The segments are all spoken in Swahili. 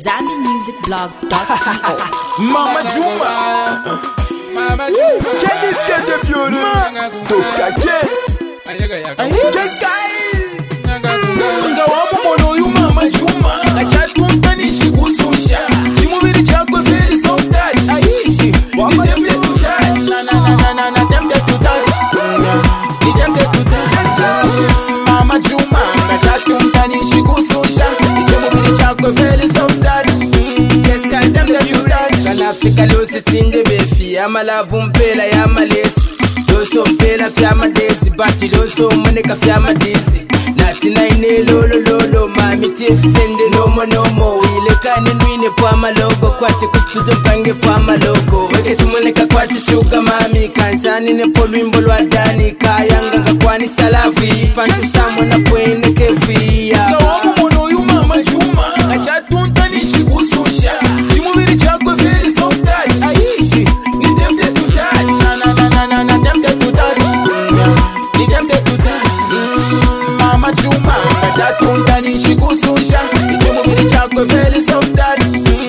ZambianMusicBlog.co. Mama Juma, Mama Juma, get this get the beauty. Toka ke, get guy. nga wamumono uyu Mama Juma achatumtanisha kususha chimubiri chakwe very soft touch Mama tempted to touch na tempted to touch ni tempted to touch Mama Juma achatumtanisha kususha chimubiri chakwe very soft touch yes guys tempted to touch kana fika losi tinde befi amalavu mpela ya malesi loso mpela fya madesi bati loso moneka fya madisi Naine lolo mami tifsende nomo Ilekane nwine kwa malogo Kwati kustudu mpange kwa malogo Weke simoneka kwati shuga mami Kanshani ne polwimbo lwa dani Kayanga kwani salavi Pantu samo na kwene kefia Kawamu mono yu Mama Juma Achatunta nishi kususha Chimubiri chakwe very soft touch Ni tempted to touch Na tempted to touch Ni tempted to touch Mama Juma achatunganishi kususha ichomubiri chakwe very soft touch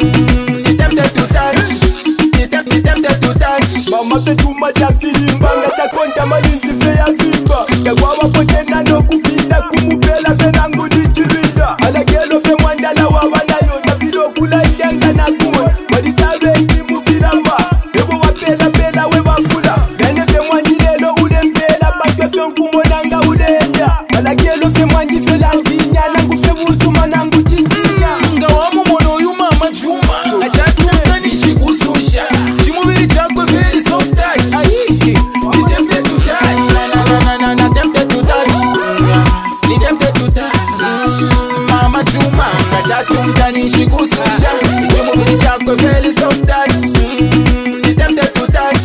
ni tempted to touch ni tempted to touch Mama te Juma chafilimba Ngacha konta malinzi fe ya simba Yagwawa potenda no kupinda kumupela fe nangu dichirida Alagelo fe mwandala wawanayo Na vilo kula indenga na kuwe Wadisawe ikimu filamba Ebo wapela pela we wafula Gane fe mwandilelo ule mpela Bakwe fe nkumonanga ule enda Alagelo fe mwandi fe landinya Nangu fe wuzuma nangu jinjinya nga wamumono uyu Mama Juma achatunganishi kususha chimubiri chakwe very soft touch ni tempted to touch na tempted to touch ni tempted to touch Mama Juma achatunganishi kususha chimubiri chakwe very soft touch ni tempted to touch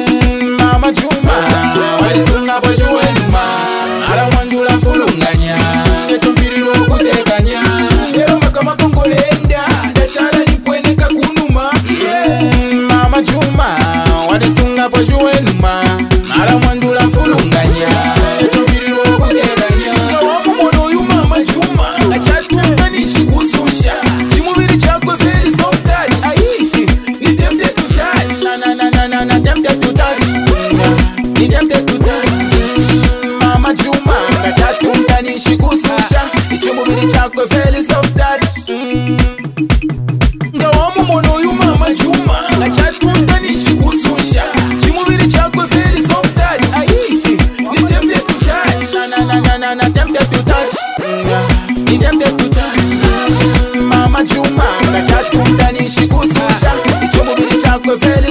Mama Juma walisunga boshuwenuma arawandula mfulunganya etumvirilo kutekanya ero makama kongolenda dashara nipweneka kunuma Mama Juma walisunga boshuwenuma arawandula mfulunganya etumvirilo kutekanya kawamumono uyu Mama Juma achatunganishi kususha chimubiri chakwe very soft touch ni tempted to touch na tempted to touch ni tempted to touch Mama Juma achatunganishi kususha ichomubiri chakwe very soft touch nga wamumono uyu Mama Juma achatunganishi kususha chimubiri chakwe very soft touch ni tempted to touch na tempted to touch ni tempted to touch Mama Juma achatunganishi kususha ichomubiri chakwe very